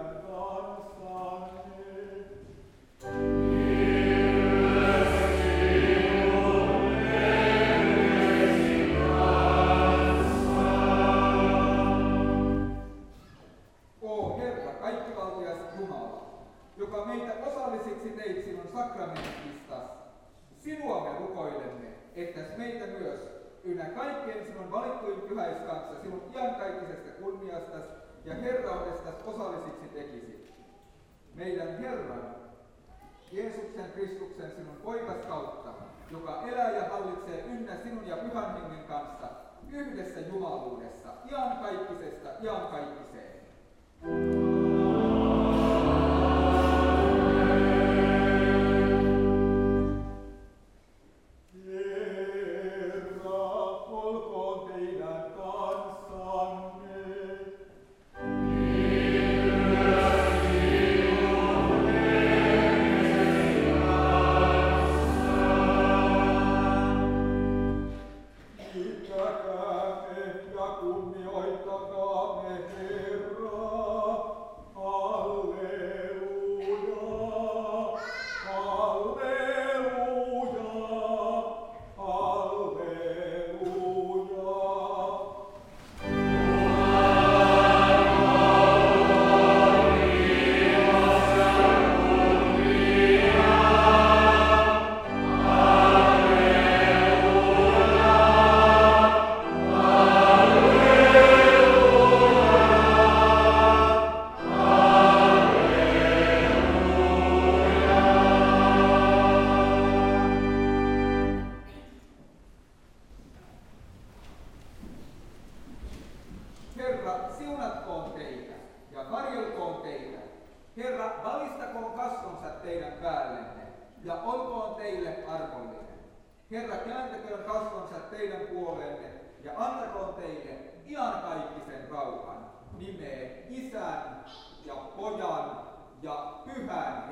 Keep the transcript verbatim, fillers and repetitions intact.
joka meitä osallisiksi teit sinun sakramenttistas. Sinua me rukoilemme, että meitä myös ynnä kaikkien sinun valittuin pyhäis kanssa sinun iankaikkisesta kunniastas ja herraudestas osallisiksi tekisit. Meidän Herran, Jeesuksen Kristuksen sinun poikas kautta, joka elää ja hallitsee ynnä sinun ja pyhän hengen kanssa, yhdessä jumaluudessa, iankaikkisesta iankaikkiseen. Isän ja Pojan ja Pyhän